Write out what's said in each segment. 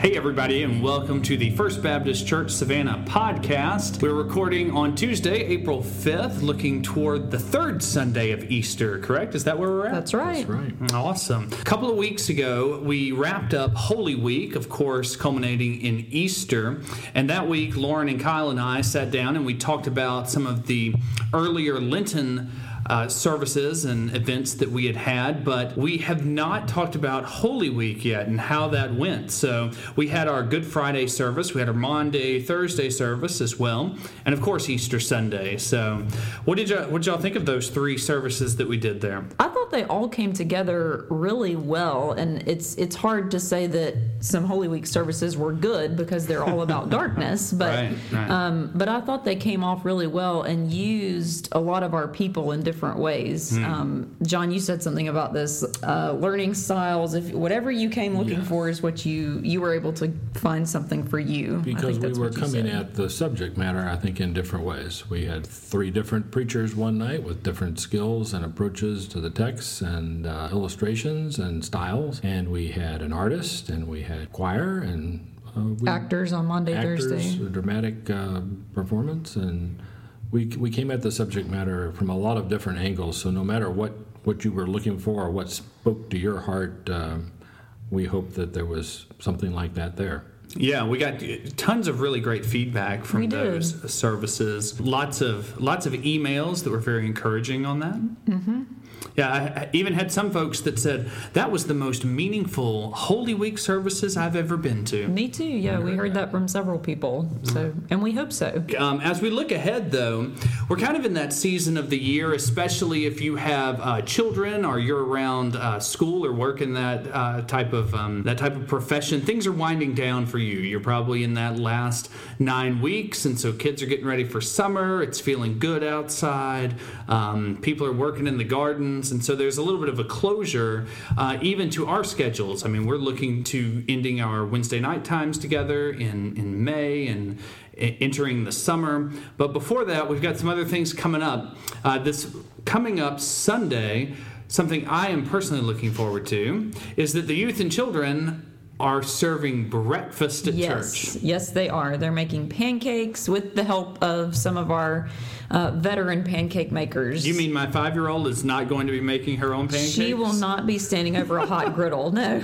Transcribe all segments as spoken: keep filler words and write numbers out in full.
Hey everybody, and welcome to the First Baptist Church Savannah podcast. We're recording on Tuesday, April fifth, looking toward the third Sunday of Easter, correct? Is that where we're at? That's right. That's right. Awesome. A couple of weeks ago, we wrapped up Holy Week, of course, culminating in Easter. And that week, Lauren and Kyle and I sat down and we talked about some of the earlier Lenten Uh, services and events that we had had, but we have not talked about Holy Week yet and how that went. So we had our Good Friday service, we had our Maundy, Thursday service as well, and of course Easter Sunday. So what did y'all, what did y'all think of those three services that we did there? I thought they all came together really well, and it's it's hard to say that some Holy Week services were good because they're all about darkness, but Right, right. Um, but I thought they came off really well and used a lot of our people in different ways. Mm. Um, John, you said something about this uh, learning styles. If whatever you came looking Yeah. for is what you you were able to find something for you. I Because think we that's were what you coming said. at the subject matter, I think, in different ways. We had three different preachers one night with different skills and approaches to the texts and uh, illustrations and styles. And we had an artist, and we had choir, and uh, we, actors on Monday, actors, Thursday. a dramatic uh, performance, and we we came at the subject matter from a lot of different angles. So no matter what, what you were looking for or what spoke to your heart, uh, we hope that there was something like that there. Yeah, we got tons of really great feedback from We did. those services. Lots of lots of emails that were very encouraging on that. Mm-hmm. Yeah, I, I even had some folks that said that was the most meaningful Holy Week services I've ever been to. Me too. Yeah, we heard that from several people. So, and we hope so. Um, as we look ahead, though, we're kind of in that season of the year, especially if you have uh, children or you're around uh, school or work in that uh, type of um, that type of profession. Things are winding down for you. You're probably in that last nine weeks, and so kids are getting ready for summer. It's feeling good outside. Um, people are working in the gardens, and so there's a little bit of a closure uh, even to our schedules. I mean, we're looking to ending our Wednesday night times together in, in May and entering the summer. But before that, we've got some other things coming up. Uh, this coming up Sunday, something I am personally looking forward to, is that the youth and children are serving breakfast at Yes, church. yes, they are. They're making pancakes with the help of some of our uh, veteran pancake makers. You mean my five-year-old is not going to be making her own pancakes? She will not be standing over a hot griddle, no.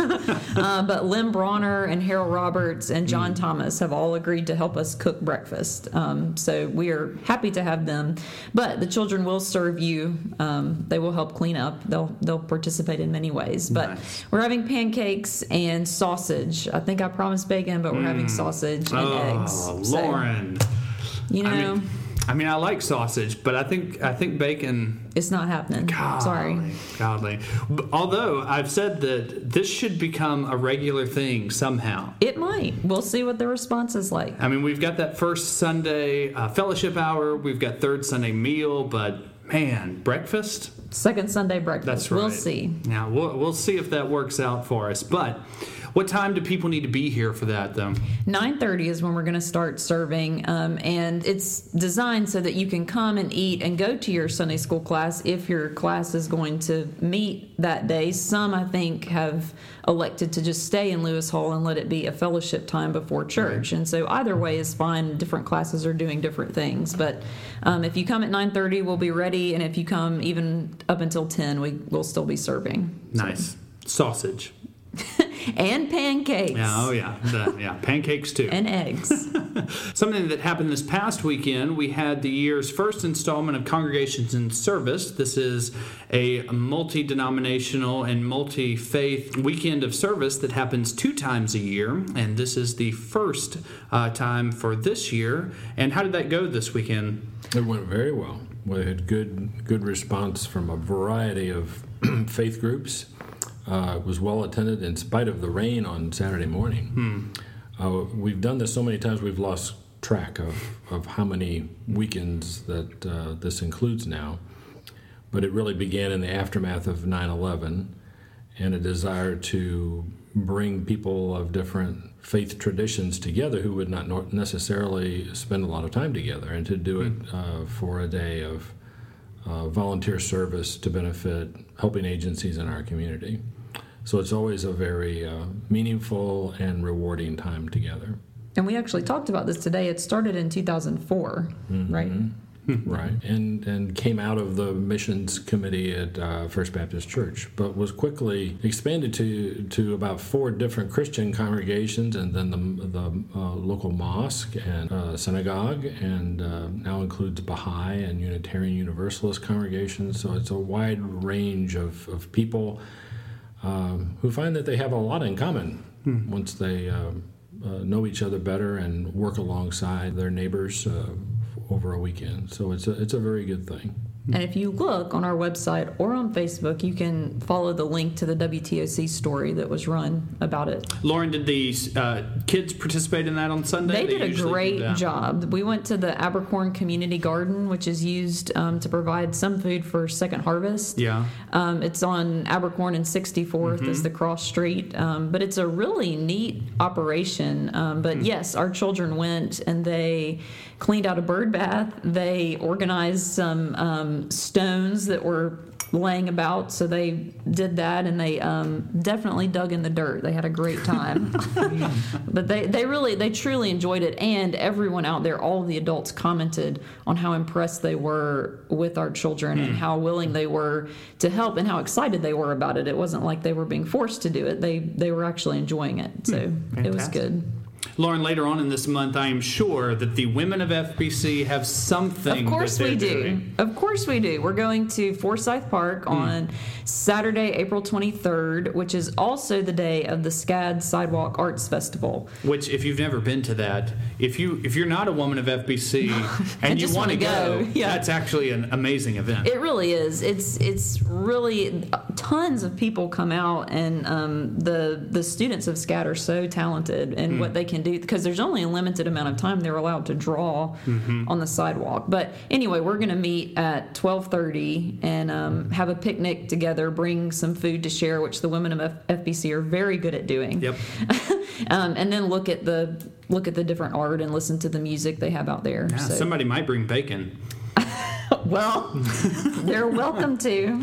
uh, but Lynn Bronner and Harold Roberts and John Mm. Thomas have all agreed to help us cook breakfast. Um, so we are happy to have them. But the children will serve you. Um, they will help clean up. They'll they'll participate in many ways. But Nice. we're having pancakes and sausage. I think I promised bacon, but we're having sausage and Oh, eggs. So, Lauren. you know, I mean, I mean, I like sausage, but I think I think bacon. it's not happening. Sorry. Golly, Godly. B- Although I've said that this should become a regular thing somehow. It might. We'll see what the response is like. I mean, we've got that first Sunday uh, fellowship hour. We've got third Sunday meal, but man, breakfast. Second Sunday breakfast. That's right. We'll see. Now we'll we'll see if that works out for us. But what time do people need to be here for that, though? nine thirty is when we're going to start serving, um, and it's designed so that you can come and eat and go to your Sunday school class if your class is going to meet that day. Some, I think, have elected to just stay in Lewis Hall and let it be a fellowship time before church. And so either way is fine. Different classes are doing different things. But um, if you come at nine thirty, we'll be ready, and if you come even up until ten, we will still be serving. Nice. Sausage. And pancakes. Yeah, oh, yeah. The, yeah, pancakes, too. And eggs. Something that happened this past weekend, we had the year's first installment of Congregations in Service. This is a multi-denominational and multi-faith weekend of service that happens two times a year, and this is the first uh, time for this year. And how did that go this weekend? It went very well. We had good good response from a variety of faith groups. Uh, it was well attended in spite of the rain on Saturday morning. Hmm. Uh, we've done this so many times we've lost track of, of how many weekends that uh, this includes now. But it really began in the aftermath of nine eleven and a desire to bring people of different faith traditions together who would not nor- necessarily spend a lot of time together, and to do it uh, for a day of uh, volunteer service to benefit helping agencies in our community. So it's always a very uh, meaningful and rewarding time together. And we actually talked about this today. It started in two thousand four, mm-hmm. right? Right, and and came out of the missions committee at uh, First Baptist Church, but was quickly expanded to to about four different Christian congregations, and then the the uh, local mosque and uh, synagogue, and uh, now includes Baha'i and Unitarian Universalist congregations. So it's a wide range of of people um, who find that they have a lot in common hmm. once they uh, uh, know each other better and work alongside their neighbors Uh, over a weekend. So it's a it's a very good thing. And if you look on our website or on Facebook, you can follow the link to the W T O C story that was run about it. Lauren, did the uh, kids participate in that on Sunday? They, they did a great job. We went to the Abercorn Community Garden, which is used um, to provide some food for Second Harvest. Yeah. Um, it's on Abercorn and sixty-fourth mm-hmm. is the cross street. Um, but it's a really neat operation. Um, but mm. yes, our children went and they cleaned out a bird bath. They organized some um, stones that were laying about, so they did that, and they um, definitely dug in the dirt. They had a great time. But they, they really, they truly enjoyed it, and everyone out there, all of the adults commented on how impressed they were with our children mm. and how willing they were to help and how excited they were about it. It wasn't like they were being forced to do it. They, they were actually enjoying it, so mm. it was good. Lauren, later on in this month, I am sure that the women of F B C have something. Of course that we do. Doing. Of course we do. We're going to Forsyth Park mm. on Saturday, April twenty-third, which is also the day of the SCAD Sidewalk Arts Festival. Which, if you've never been to that, if you if you're not a woman of F B C and you want to go, go yeah. that's actually an amazing event. It really is. It's it's really tons of people come out, and um, the the students of SCAD are so talented in mm. what they can do, because there's only a limited amount of time they're allowed to draw mm-hmm. on the sidewalk. But anyway, we're going to meet at twelve thirty and um, have a picnic together, bring some food to share, which the women of F- FBC are very good at doing. Yep. um, and then look at the look at the different art and listen to the music they have out there. Yeah, so. Somebody might bring bacon. Well, they're welcome to.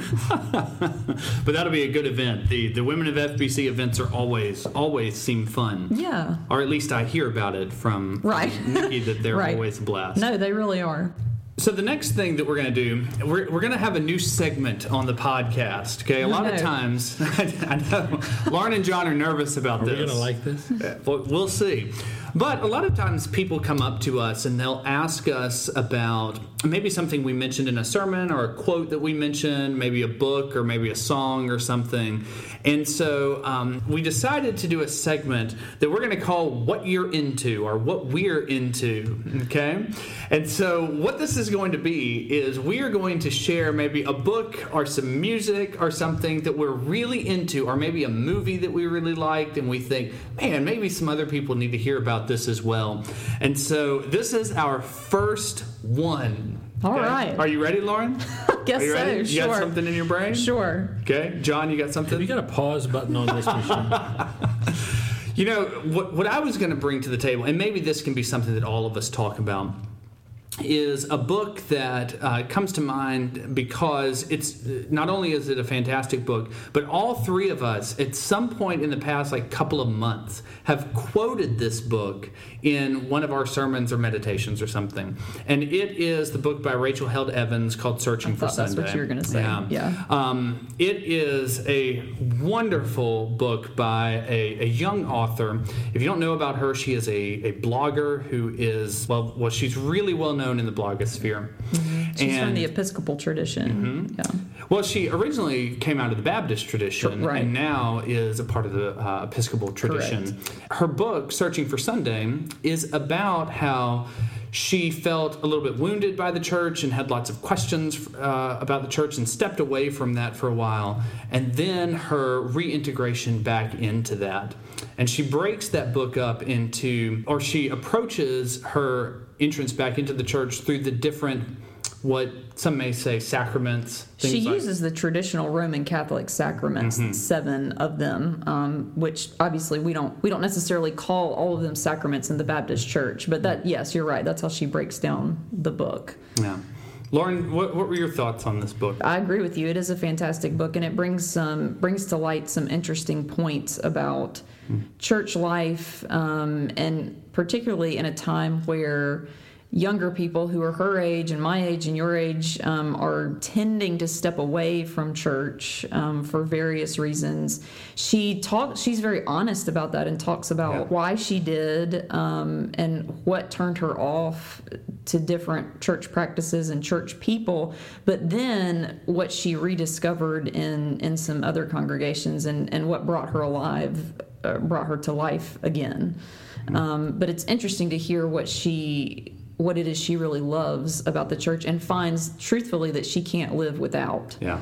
But that'll be a good event. The the Women of F B C events are always always seem fun. Yeah. Or at least I hear about it from, right. from Nikki that they're right. always a blast. No, they really are. So the next thing that we're going to do, we're, we're going to have a new segment on the podcast, okay? A lot no. of times, I know, Lauren and John are nervous about are this. Are we going to like this? Well, we'll see. But a lot of times people come up to us and they'll ask us about maybe something we mentioned in a sermon or a quote that we mentioned, maybe a book or maybe a song or something. And so um, we decided to do a segment that we're going to call What You're Into, or What We're Into, okay? And so what this is going to be is we are going to share maybe a book or some music or something that we're really into, or maybe a movie that we really liked and we think, man, maybe some other people need to hear about this as well. And so this is our first one. All okay? right. Are you ready, Lauren? Guess Are you ready? so. You sure. got something in your brain? Sure. Okay. John, you got something? Have you got a pause button on this machine? You know, what, what I was going to bring to the table, and maybe this can be something that all of us talk about, is a book that uh, comes to mind because it's not only is it a fantastic book, but all three of us at some point in the past like couple of months have quoted this book in one of our sermons or meditations or something. And it is the book by Rachel Held Evans called Searching I for thought Sunday. That's what you were going to say. Yeah. yeah. Um, it is a wonderful book by a, a young author. If you don't know about her, she is a, a blogger who is, well, well, she's really well known in the blogosphere. Mm-hmm. She's and, from the Episcopal tradition. Mm-hmm. Yeah. Well, she originally came out of the Baptist tradition right. and now is a part of the uh, Episcopal tradition. Correct. Her book, Searching for Sunday, is about how she felt a little bit wounded by the church and had lots of questions uh, about the church and stepped away from that for a while, and then her reintegration back into that. And she breaks that book up into, or she approaches her entrance back into the church through the different, what some may say, sacraments. She like. uses the traditional Roman Catholic sacraments, mm-hmm. seven of them, um, which obviously we don't we don't necessarily call all of them sacraments in the Baptist Church. But that, yes, you're right. That's how she breaks down the book. Yeah. Lauren, what, what were your thoughts on this book? I agree with you. It is a fantastic book, and it brings some brings to light some interesting points about mm. church life, um, and particularly in a time where younger people who are her age and my age and your age um, are tending to step away from church um, for various reasons. She talks. She's very honest about that and talks about yeah. why she did um, and what turned her off to different church practices and church people. But then what she rediscovered in in some other congregations and and what brought her alive, uh, brought her to life again. Mm-hmm. Um, but it's interesting to hear what she. what it is she really loves about the church and finds truthfully that she can't live without. Yeah.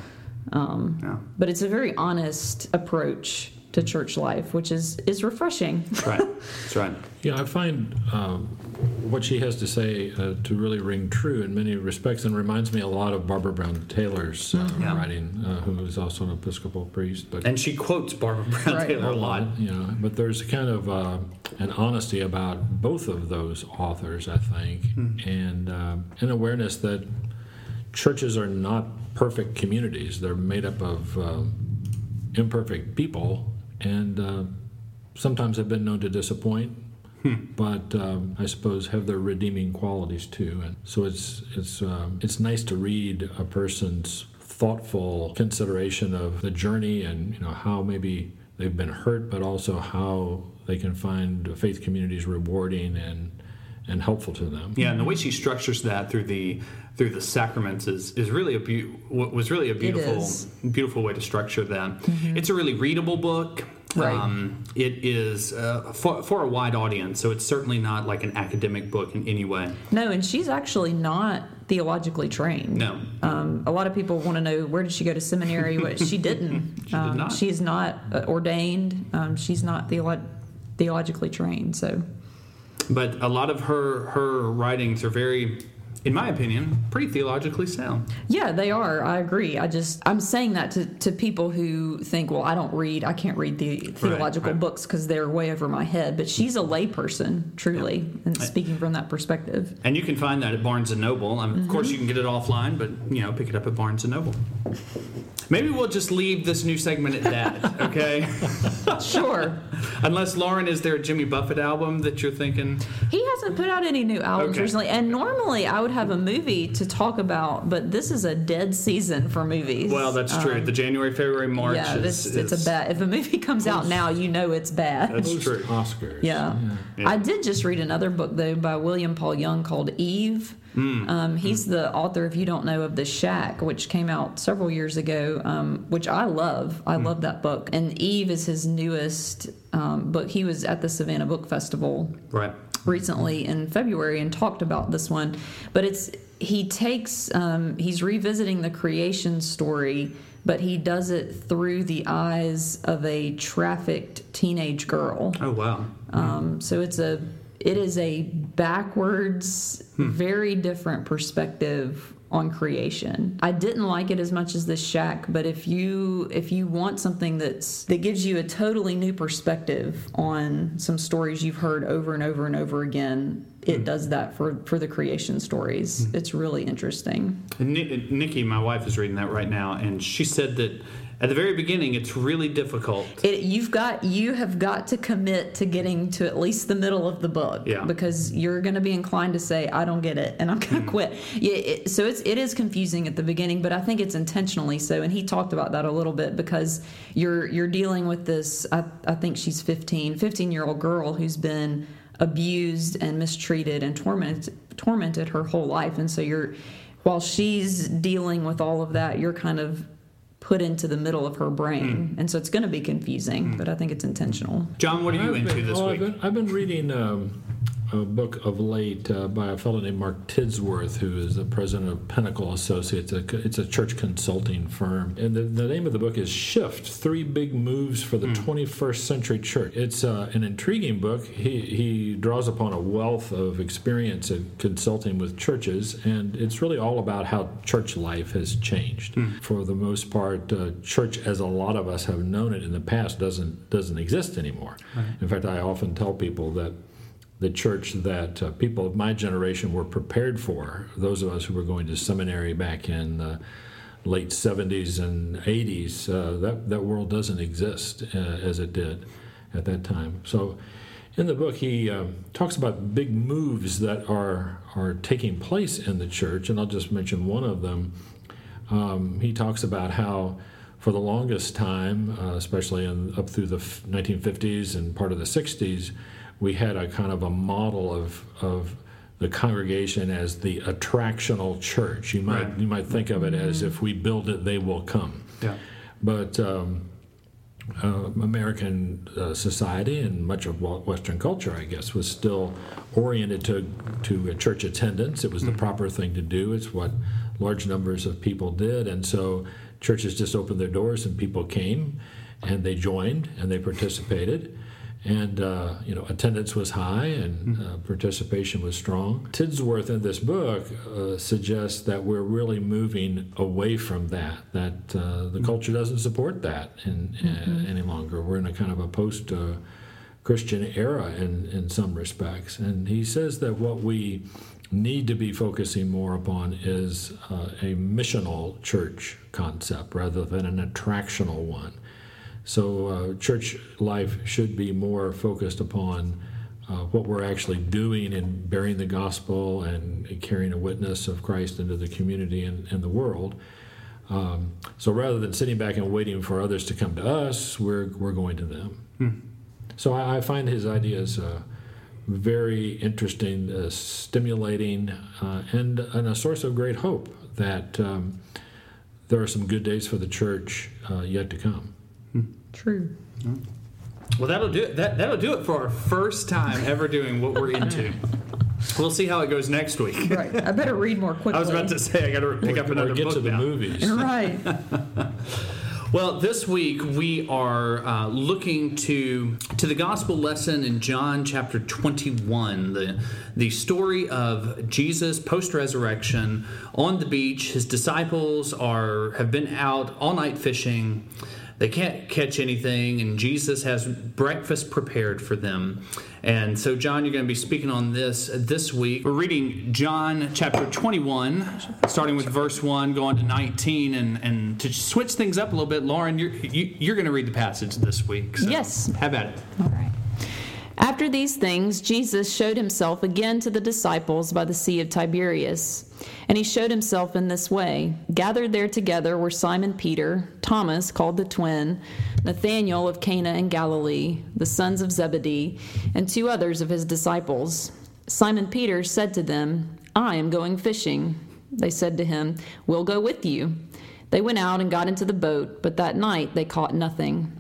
Um, yeah. But it's a very honest approach to church life, which is, is refreshing. That's right. That's right. Yeah, I find um, what she has to say uh, to really ring true in many respects, and reminds me a lot of Barbara Brown Taylor's uh, yeah. writing, uh, who is also an Episcopal priest. But and she quotes Barbara Brown right. Taylor a lot. You know, but there's kind of uh, an honesty about both of those authors, I think, mm. and uh, an awareness that churches are not perfect communities. They're made up of uh, imperfect people, and uh, sometimes have been known to disappoint, hmm. but um, I suppose have their redeeming qualities too. And so it's it's um, it's nice to read a person's thoughtful consideration of the journey and you know how maybe they've been hurt, but also how they can find faith communities rewarding and and helpful to them. Yeah, and the way she structures that through the through the sacraments is is really a be- was really a beautiful beautiful way to structure that. Mm-hmm. It's a really readable book. Right. Um, it is uh, for for a wide audience, so it's certainly not like an academic book in any way. No, and she's actually not theologically trained. No. Um, a lot of people want to know, where did she go to seminary? What she didn't. she um, did not. She is not uh, ordained. Um, she's not theolo- theologically trained. So. But a lot of her her writings are very, in my opinion, pretty theologically sound. Yeah, they are. I agree. I just, I'm saying that to, to people who think, well, I don't read, I can't read the theological right, right. books because they're way over my head. But she's a layperson, truly, yeah. and speaking from that perspective. And you can find that at Barnes and Noble. Um, mm-hmm. Of course, you can get it offline, but, you know, pick it up at Barnes and Noble. Maybe we'll just leave this new segment at that, okay? Sure. Unless, Lauren, is there a Jimmy Buffett album that you're thinking? He hasn't put out any new albums okay. recently. And normally I would have a movie to talk about, but this is a dead season for movies. Well, that's true. Um, the January, February, March yeah, is... Yeah, it's, it's a bad... If a movie comes out now, you know it's bad. That's true. Oscars. Yeah. Yeah. yeah. I did just read another book, though, by William Paul Young called Eve. Mm. Um, he's mm. the author, if you don't know, of The Shack, which came out several years ago, um, which I love. I mm. love that book. And Eve is his newest um, book. He was at the Savannah Book Festival right. recently in February and talked about this one. But it's he takes, um, he's revisiting the creation story, but he does it through the eyes of a trafficked teenage girl. Oh, wow. Um, so it's a... It is a backwards, hmm. very different perspective on creation. I didn't like it as much as The Shack, but if you if you want something that's that gives you a totally new perspective on some stories you've heard over and over and over again, it hmm. does that for, for the creation stories. Hmm. It's really interesting. And Nikki, my wife, is reading that right now, and she said that at the very beginning, it's really difficult. It, you've got you have got to commit to getting to at least the middle of the book, yeah. because you're going to be inclined to say, "I don't get it," and I'm going to quit. Yeah, it, so it's it is confusing at the beginning, but I think it's intentionally so. And he talked about that a little bit because you're you're dealing with this. I, I think she's fifteen, fifteen year old girl who's been abused and mistreated and tormented tormented her whole life, and so you're while she's dealing with all of that, you're kind of put into the middle of her brain. Mm. And so it's going to be confusing, mm. but I think it's intentional. John, what are you I've into been, this oh, week? I've been, I've been reading um, a book of late uh, by a fellow named Mark Tidsworth, who is the president of Pinnacle Associates. It's a church consulting firm. And the, the name of the book is Shift, Three Big Moves for the mm. twenty-first Century Church. It's uh, an intriguing book. He, he draws upon a wealth of experience in consulting with churches, and it's really all about how church life has changed. Mm. For the most part, uh, church, as a lot of us have known it in the past, doesn't, doesn't exist anymore. Right. In fact, I often tell people that the church that uh, people of my generation were prepared for. Those of us who were going to seminary back in the late seventies and eighties, uh, that, that world doesn't exist uh, as it did at that time. So in the book, he uh, talks about big moves that are, are taking place in the church, and I'll just mention one of them. Um, he talks about how for the longest time, uh, especially in, up through the nineteen fifties and part of the sixties, we had a kind of a model of of the congregation as the attractional church. You might right. you might think of it as if we build it, they will come. Yeah. But um, uh, American uh, society and much of Western culture, I guess, was still oriented to to church attendance. It was the mm-hmm. proper thing to do. It's what large numbers of people did, and so churches just opened their doors and people came, and they joined and they participated. And, uh, you know, attendance was high and uh, participation was strong. Tidsworth in this book uh, suggests that we're really moving away from that, that uh, the culture doesn't support that in, mm-hmm. uh, any longer. We're in a kind of a post-Christian uh, era in, in some respects. And he says that what we need to be focusing more upon is uh, a missional church concept rather than an attractional one. So uh, church life should be more focused upon uh, what we're actually doing in bearing the gospel and carrying a witness of Christ into the community and, and the world. Um, so rather than sitting back and waiting for others to come to us, we're we're going to them. Hmm. So I, I find his ideas uh, very interesting, uh, stimulating, uh, and, and a source of great hope that um, there are some good days for the church uh, yet to come. True. Well, that'll do it. That, that'll do it for our first time ever doing what we're into. We'll see how it goes next week. Right. I better read more quickly. I was about to say I got to pick or, up another or get book to the now. movies. Right. Well, this week we are uh, looking to to the gospel lesson in John chapter twenty-one, the the story of Jesus post-resurrection on the beach. His disciples are have been out all night fishing. They can't catch anything, and Jesus has breakfast prepared for them. And so, John, you're going to be speaking on this this week. We're reading John chapter twenty-one, starting with verse one, going to nineteen. And, and to switch things up a little bit, Lauren, you're, you, you're going to read the passage this week. So yes. Have at it. All right. After these things, Jesus showed himself again to the disciples by the Sea of Tiberias. And he showed himself in this way. Gathered there together were Simon Peter, Thomas, called the twin, Nathanael of Cana in Galilee, the sons of Zebedee, and two others of his disciples. Simon Peter said to them, I am going fishing. They said to him, We'll go with you. They went out and got into the boat, but that night they caught nothing.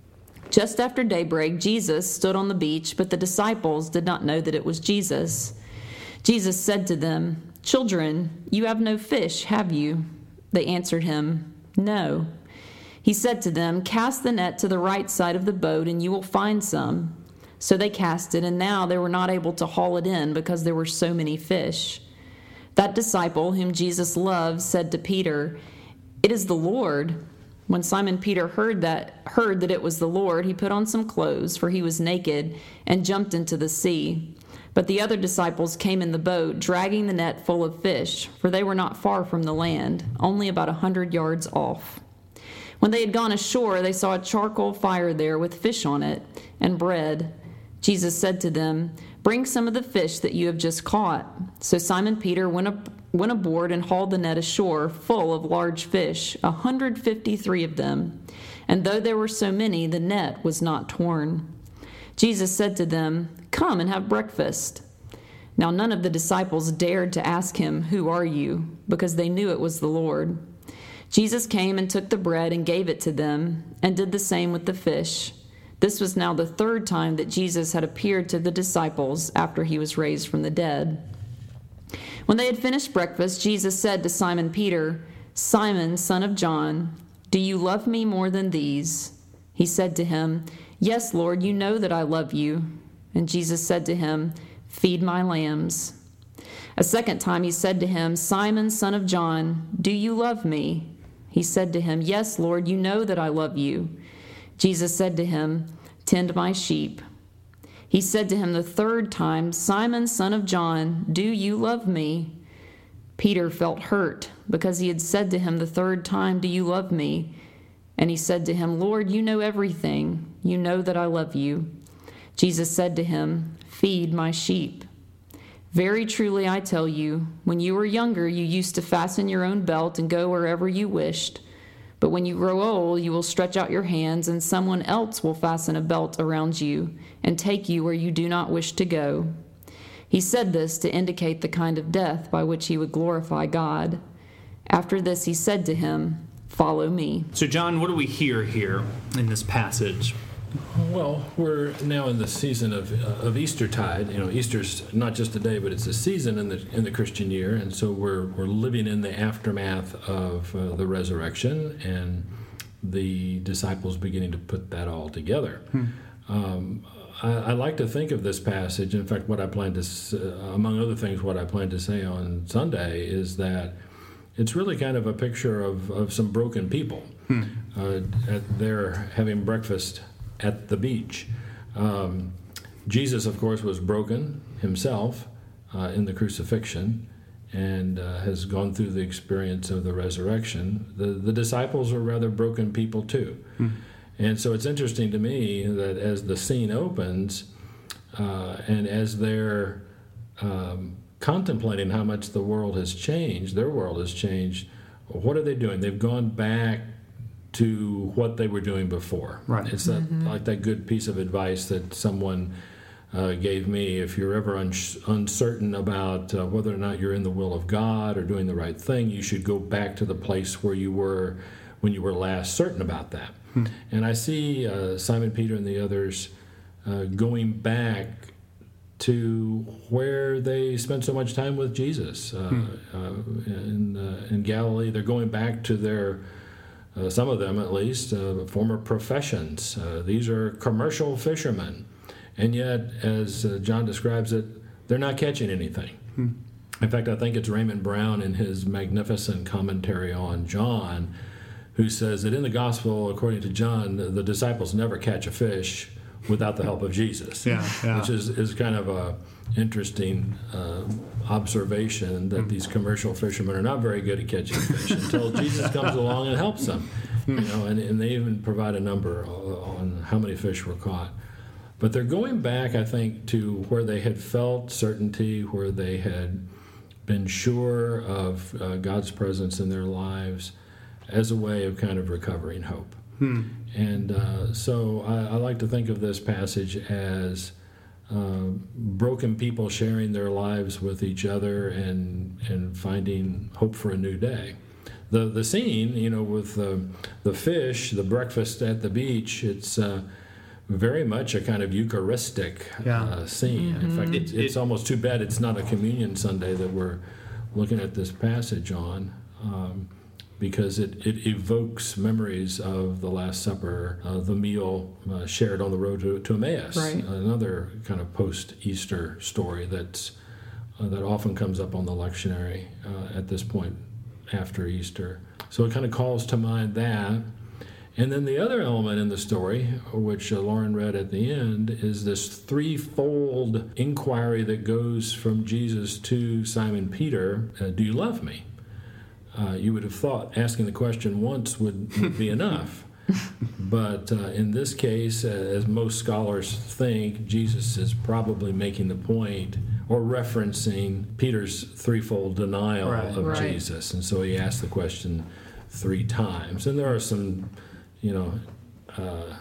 Just after daybreak, Jesus stood on the beach, but the disciples did not know that it was Jesus. Jesus said to them, Children, you have no fish, have you? They answered him, No. He said to them, Cast the net to the right side of the boat, and you will find some. So they cast it, and now they were not able to haul it in because there were so many fish. That disciple whom Jesus loved said to Peter, It is the Lord. When Simon Peter heard that heard that it was the Lord, he put on some clothes, for he was naked, and jumped into the sea. But the other disciples came in the boat, dragging the net full of fish, for they were not far from the land, only about a hundred yards off. When they had gone ashore, they saw a charcoal fire there with fish on it, and bread. Jesus said to them, Bring some of the fish that you have just caught. So Simon Peter went up went aboard and hauled the net ashore full of large fish, a hundred fifty-three of them. And though there were so many, the net was not torn. Jesus said to them, Come and have breakfast. Now none of the disciples dared to ask him, Who are you? Because they knew it was the Lord. Jesus came and took the bread and gave it to them, and did the same with the fish. This was now the third time that Jesus had appeared to the disciples after he was raised from the dead. When they had finished breakfast, Jesus said to Simon Peter, Simon, son of John, do you love me more than these? He said to him, Yes, Lord, you know that I love you. And Jesus said to him, Feed my lambs. A second time he said to him, Simon, son of John, do you love me? He said to him, Yes, Lord, you know that I love you. Jesus said to him, Tend my sheep. He said to him the third time, Simon, son of John, do you love me? Peter felt hurt because he had said to him the third time, do you love me? And he said to him, Lord, you know everything. You know that I love you. Jesus said to him, feed my sheep. Very truly I tell you, when you were younger, you used to fasten your own belt and go wherever you wished. But when you grow old, you will stretch out your hands, and someone else will fasten a belt around you and take you where you do not wish to go. He said this to indicate the kind of death by which he would glorify God. After this, he said to him, follow me. So, John, what do we hear here in this passage? Well, we're now in the season of uh, of Eastertide. You know, Easter's not just a day, but it's a season in the in the Christian year, and so we're we're living in the aftermath of uh, the resurrection, and the disciples beginning to put that all together. Hmm. Um, I, I like to think of this passage. In fact, what I plan to, uh, among other things, what I plan to say on Sunday is that it's really kind of a picture of, of some broken people. Hmm. Uh, at, they're having breakfast at the beach. Um, Jesus, of course, was broken himself uh, in the crucifixion and uh, has gone through the experience of the resurrection. The, the disciples are rather broken people too. Hmm. And so it's interesting to me that as the scene opens uh, and as they're um, contemplating how much the world has changed, their world has changed, what are they doing? They've gone back to what they were doing before. Right. It's that, mm-hmm. like that good piece of advice that someone uh, gave me. If you're ever un- uncertain about uh, whether or not you're in the will of God or doing the right thing, you should go back to the place where you were when you were last certain about that. Hmm. And I see uh, Simon Peter and the others uh, going back to where they spent so much time with Jesus uh, hmm. uh, in, uh, in Galilee. They're going back to their Uh, some of them, at least, uh, former professions. Uh, these are commercial fishermen. And yet, as uh, John describes it, they're not catching anything. Hmm. In fact, I think it's Raymond Brown in his magnificent commentary on John who says that in the gospel, according to John, the, the disciples never catch a fish without the help of Jesus. Yeah, yeah. Which is, is kind of a interesting uh, observation that these commercial fishermen are not very good at catching fish until Jesus comes along and helps them. You know, and, and they even provide a number on how many fish were caught. But they're going back, I think, to where they had felt certainty, where they had been sure of uh, God's presence in their lives as a way of kind of recovering hope. Hmm. And uh, so I, I like to think of this passage as uh, broken people sharing their lives with each other and and finding hope for a new day. The the scene, you know, with the the fish, the breakfast at the beach, it's uh, very much a kind of Eucharistic yeah. uh, scene. Mm-hmm. In fact, it, it's it, almost too bad it's not a communion Sunday that we're looking at this passage on. Um, because it, it evokes memories of the Last Supper, uh, the meal uh, shared on the road to, to Emmaus, right. Another kind of post-Easter story that's uh, that often comes up on the lectionary uh, at this point after Easter. So it kind of calls to mind that. And then the other element in the story, which uh, Lauren read at the end, is this threefold inquiry that goes from Jesus to Simon Peter, uh, do you love me? Uh, you would have thought asking the question once would, would be enough. But uh, in this case, uh, as most scholars think, Jesus is probably making the point or referencing Peter's threefold denial right, of right. Jesus. And so he asked the question three times. And there are some, you know, uh,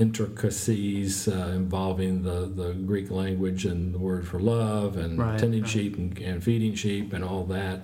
intricacies uh, involving the, the Greek language and the word for love and right, tending right. sheep and, and feeding sheep and all that.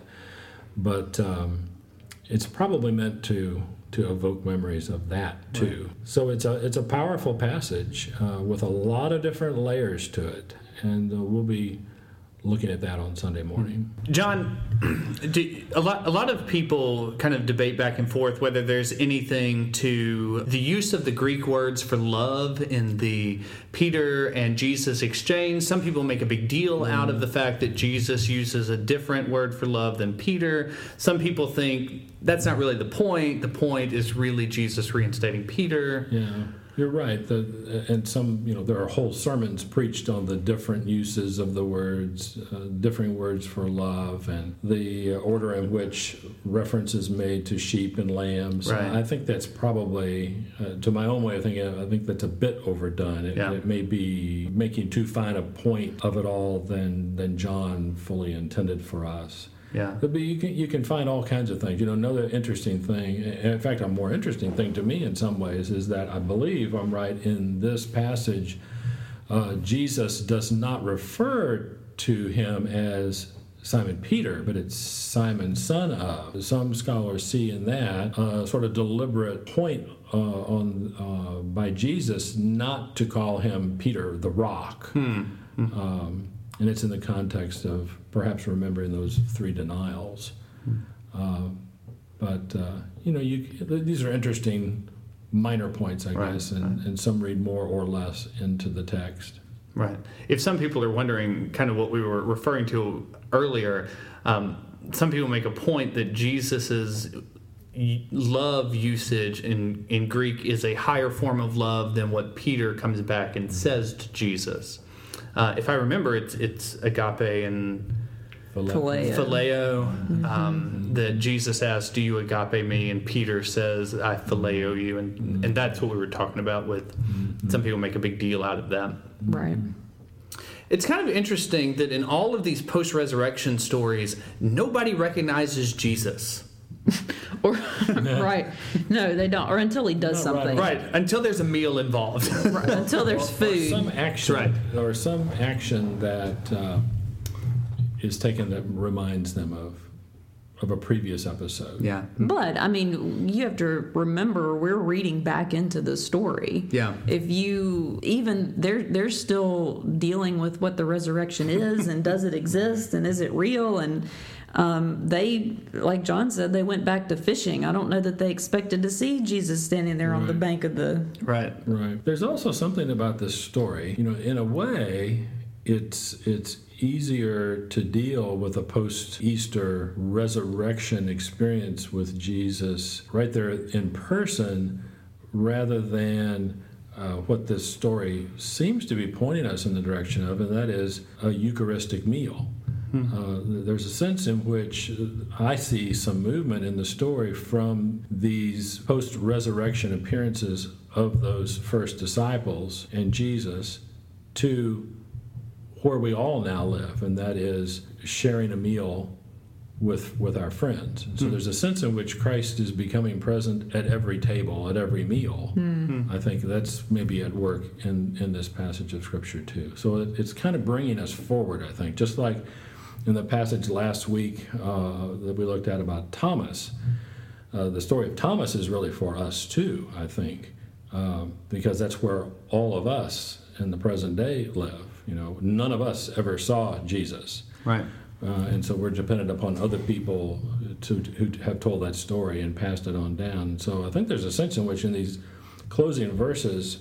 But um, it's probably meant to to evoke memories of that too. Right. So it's a it's a powerful passage uh, with a lot of different layers to it, and uh, we'll be looking at that on Sunday morning. John, do, a lot a lot of people kind of debate back and forth whether there's anything to the use of the Greek words for love in the Peter and Jesus exchange. Some people make a big deal mm. out of the fact that Jesus uses a different word for love than Peter. Some people think that's not really the point. The point is really Jesus reinstating Peter. Yeah. You're right. The, and some, you know, there are whole sermons preached on the different uses of the words, uh, differing words for love, and the order in which reference is made to sheep and lambs. Right. I think that's probably, uh, to my own way of thinking, I think that's a bit overdone. It, Yeah. it may be making too fine a point of it all than than John fully intended for us. Yeah. But you can you can find all kinds of things. You know, another interesting thing, in fact, a more interesting thing to me in some ways, is that I believe I'm right in this passage. Uh, Jesus does not refer to him as Simon Peter, but it's Simon, son of. Some scholars see in that a sort of deliberate point uh, on uh, by Jesus not to call him Peter the Rock. Hmm. Um, And it's in the context of perhaps remembering those three denials. Uh, but, uh, you know, you, these are interesting minor points, I Right, guess, and, right. and some read more or less into the text. Right. If some people are wondering kind of what we were referring to earlier, um, some people make a point that Jesus's love usage in, in Greek is a higher form of love than what Peter comes back and says to Jesus. Uh, if I remember, it's it's agape and Phileo. phileo um, that Jesus asks, "Do you agape me?" And Peter says, "I phileo you," and mm-hmm. and that's what we were talking about. With mm-hmm. some people make a big deal out of that. Right. It's kind of interesting that in all of these post-resurrection stories, nobody recognizes Jesus. Or right, no, they don't. Or until he does Not something, Right, until there's a meal involved. Right, until there's Or, or food. some action, Right. or some action that uh, is taken that reminds them of of a previous episode. Yeah. But I mean, you have to remember we're reading back into the story. Yeah. If you even they're they're still dealing with what the resurrection is and does it exist and is it real, and um, they, like John said, they went back to fishing. I don't know that they expected to see Jesus standing there on the Right. bank of the. Right. Right. There's also something about this story. You know, in a way, it's it's easier to deal with a post-Easter resurrection experience with Jesus right there in person, rather than uh, what this story seems to be pointing us in the direction of, and that is a Eucharistic meal. Uh, there's a sense in which I see some movement in the story from these post-resurrection appearances of those first disciples and Jesus to where we all now live, and that is sharing a meal with with our friends. So there's a sense in which Christ is becoming present at every table, at every meal. Mm-hmm. I think that's maybe at work in, in this passage of Scripture too. So it, it's kind of bringing us forward, I think, just like in the passage last week uh, that we looked at about Thomas. Uh, the story of Thomas is really for us too, I think, uh, because that's where all of us in the present day live. You know, none of us ever saw Jesus. Right. Uh, and so we're dependent upon other people to, who have told that story and passed it on down. So I think there's a sense in which in these closing verses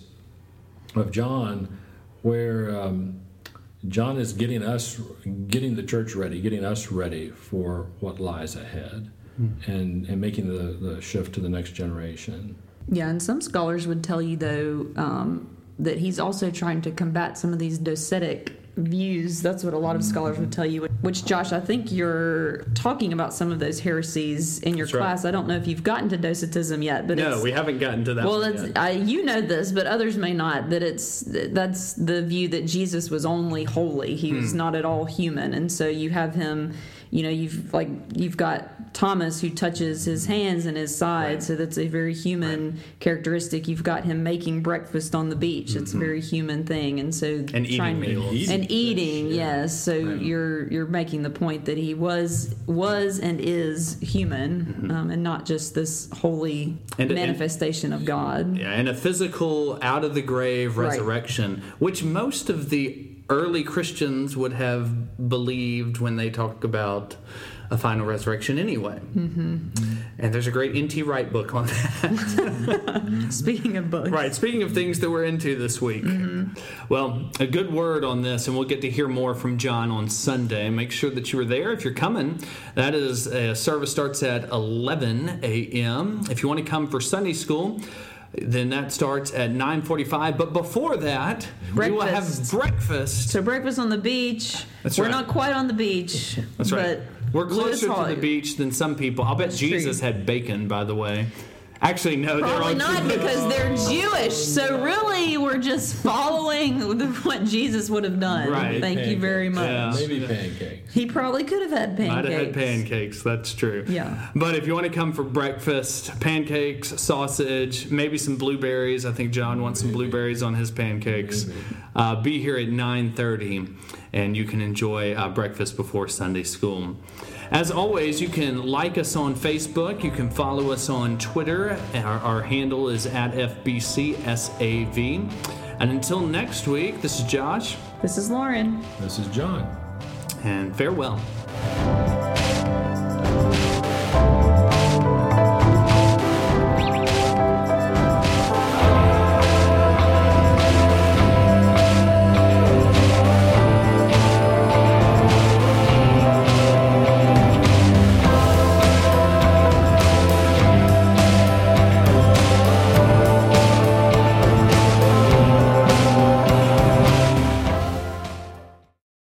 of John where um, John is getting us, getting the church ready, getting us ready for what lies ahead, mm-hmm. and, and making the, the shift to the next generation. Yeah, and some scholars would tell you, though, um, that he's also trying to combat some of these docetic views. That's what a lot of scholars would tell you, which, Josh, I think you're talking about some of those heresies in your That's class. right. I don't know if you've gotten to docetism yet, but No, it's, we haven't gotten to that well, one it's, yet. I, you know this, but others may not, that it's that's the view that Jesus was only holy. He was Hmm. not at all human. And so you have him, you know, you've like you've got Thomas who touches his hands and his side, Right. so that's a very human Right. characteristic. You've got him making breakfast on the beach. Mm-hmm. It's a very human thing. And so And eating trying, meals. And eating, Yeah. yes. So Right. you're you're making the point that he was was and is human, Mm-hmm. um, and not just this holy And- and- manifestation of God. Yeah, and a physical, out of the grave Right. resurrection, which most of the early Christians would have believed when they talk about a final resurrection anyway. Mm-hmm. And there's a great N T Wright book on that. Speaking of books. Right, speaking of things that we're into this week. Mm-hmm. Well, a good word on this, and we'll get to hear more from John on Sunday. Make sure that you are there if you're coming. That is, uh, service starts at eleven a.m. If you want to come for Sunday school, Then that starts at nine forty-five. But before that, we will have Breakfast. breakfast. So breakfast on the beach. That's We're right. not quite on the beach. That's right. But We're Lewis closer to Hall- the beach than some people. I'll bet That's Jesus true. had bacon, by the way. Actually, no, they're Probably on not because they're Jewish. So really, we're just following the- what Jesus would have done. Right. Thank you very much. Yeah. Maybe pancakes. He probably could have had pancakes. Might have had pancakes, that's true. Yeah. But if you want to come for breakfast, pancakes, sausage, maybe some blueberries. I think John wants some blueberries on his pancakes. Uh, be here at nine thirty, and you can enjoy uh, breakfast before Sunday school. As always, you can like us on Facebook. You can follow us on Twitter. Our, our handle is at F B C S A V. And until next week, this is Josh, This is Lauren. This is John. and farewell.